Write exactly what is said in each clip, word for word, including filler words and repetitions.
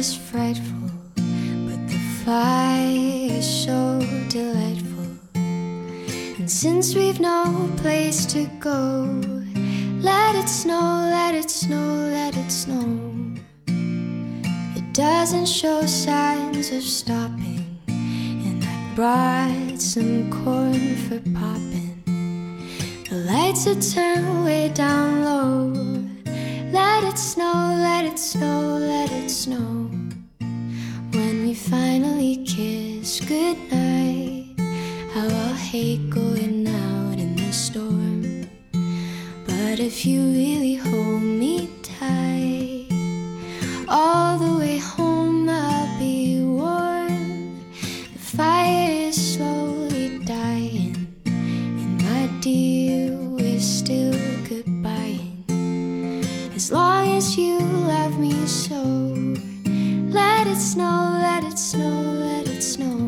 is frightful, but the fire is so delightful. And since we've no place to go, let it snow, let it snow, let it snow. It doesn't show signs of stopping, and I brought some corn for popping. The lights are turned way down low. Let it snow, let it snow, let it snow. When we finally kiss goodnight, how I'll hate going out in the storm. But if you really hold me tight, all the way home I'll be warm. The fire is slowly dying, and my dear, we're still goodbying. As long as you love me so, let it snow, let it snow, let it snow.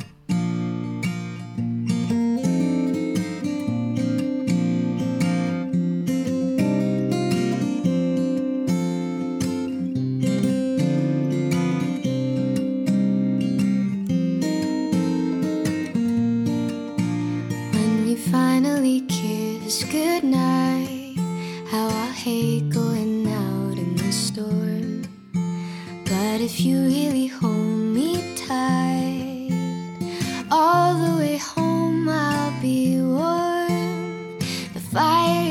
Finally kiss goodnight, how I hate going out in the storm. But if you really hold me tight, all the way home I'll be warm. The fire